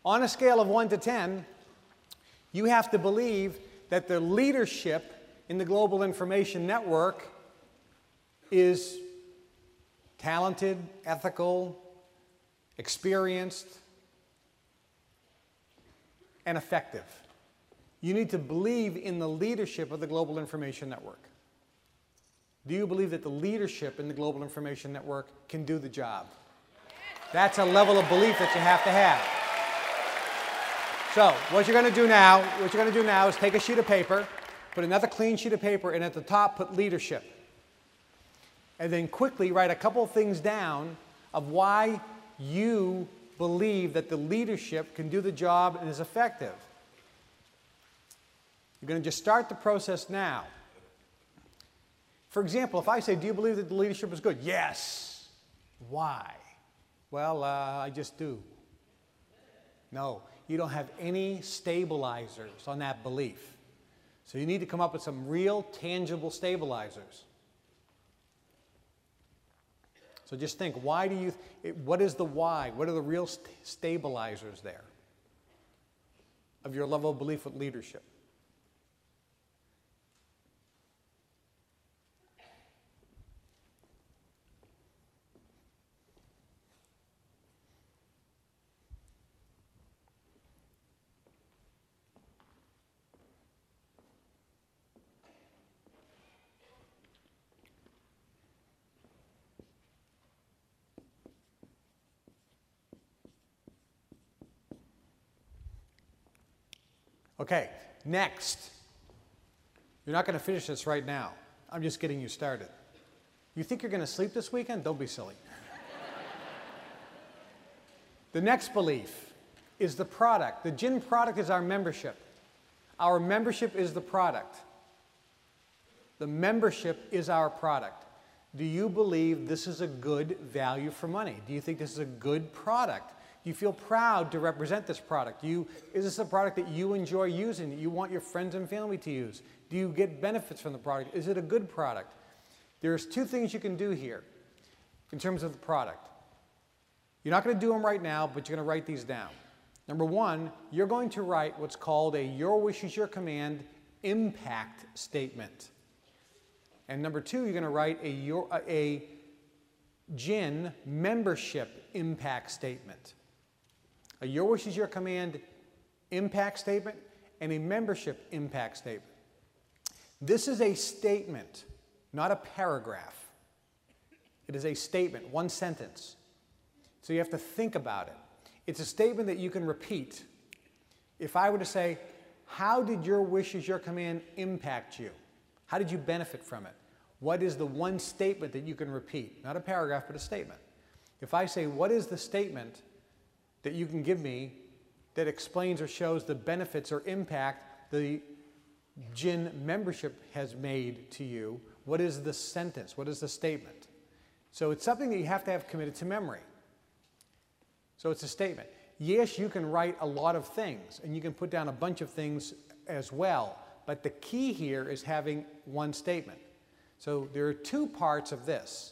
On a scale of 1 to 10, you have to believe that the leadership in the global information network is talented, ethical, experienced, and effective. You need to believe in the leadership of the global information network. Do you believe that the leadership in the global information network can do the job? That's a level of belief that you have to have. So what you're going to do now is take a sheet of paper, put another clean sheet of paper, and at the top put leadership. And then quickly write a couple of things down of why you believe that the leadership can do the job and is effective. You're going to just start the process now. For example, if I say, do you believe that the leadership is good? Yes. Why? Well, I just do. No, you don't have any stabilizers on that belief. So you need to come up with some real, tangible stabilizers. So just think, what is the why? What are the real stabilizers there of your level of belief with leadership? Okay, next. You're not going to finish this right now. I'm just getting you started. You think you're going to sleep this weekend? Don't be silly. The next belief is the product. The GIN product is our membership. Our membership is the product. The membership is our product. Do you believe this is a good value for money? Do you think this is a good product? Do you feel proud to represent this product? Is this a product that you enjoy using, that you want your friends and family to use? Do you get benefits from the product? Is it a good product? There's two things you can do here in terms of the product. You're not going to do them right now, but you're going to write these down. Number one, you're going to write what's called a Your Wish is Your Command impact statement. And number two, you're going to write a GIN membership impact statement. A Your Wish is Your Command impact statement and a membership impact statement. This is a statement, not a paragraph. It is a statement, one sentence. So you have to think about it. It's a statement that you can repeat. If I were to say, how did Your Wish is Your Command impact you? How did you benefit from it? What is the one statement that you can repeat? Not a paragraph, but a statement. If I say, what is the statement that you can give me that explains or shows the benefits or impact the GIN membership has made to you? What is the sentence? What is the statement? So it's something that you have to have committed to memory. So it's a statement. Yes, you can write a lot of things, and you can put down a bunch of things as well, but the key here is having one statement. So there are two parts of this.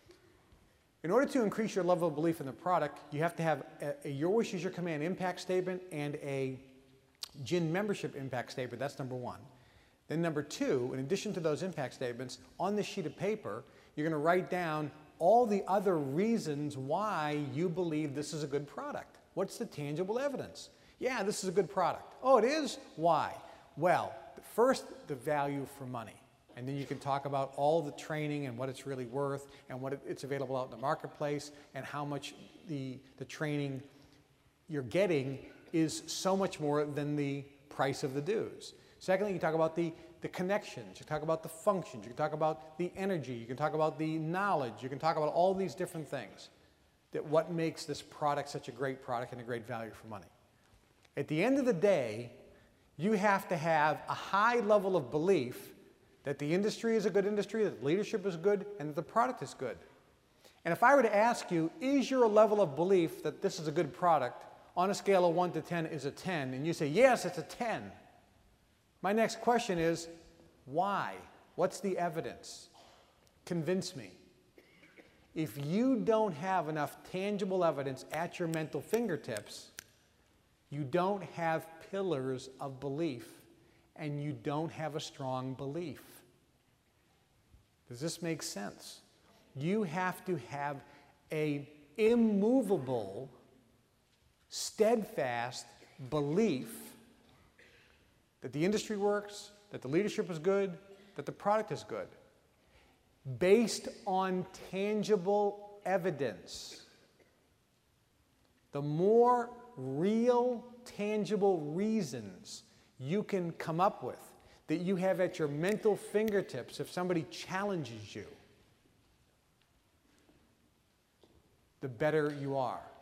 In order to increase your level of belief in the product, you have to have a Your Wish is Your Command impact statement and a GIN membership impact statement. That's number one. Then number two, in addition to those impact statements, on this sheet of paper, you're going to write down all the other reasons why you believe this is a good product. What's the tangible evidence? Yeah, this is a good product. Oh, it is? Why? Well, first, the value for money. And then you can talk about all the training and what it's really worth and what it's available out in the marketplace and how much the training you're getting is so much more than the price of the dues. Secondly, you talk about the connections, you talk about the functions, you can talk about the energy, you can talk about the knowledge, you can talk about all these different things that what makes this product such a great product and a great value for money. At the end of the day, you have to have a high level of belief that the industry is a good industry, that leadership is good, and that the product is good. And if I were to ask you, is your level of belief that this is a good product on a scale of 1 to 10 is a 10, and you say, yes, it's a 10, my next question is, why? What's the evidence? Convince me. If you don't have enough tangible evidence at your mental fingertips, you don't have pillars of belief, and you don't have a strong belief. Does this make sense? You have to have an immovable, steadfast belief that the industry works, that the leadership is good, that the product is good, based on tangible evidence. The more real, tangible reasons you can come up with, that you have at your mental fingertips if somebody challenges you, the better you are.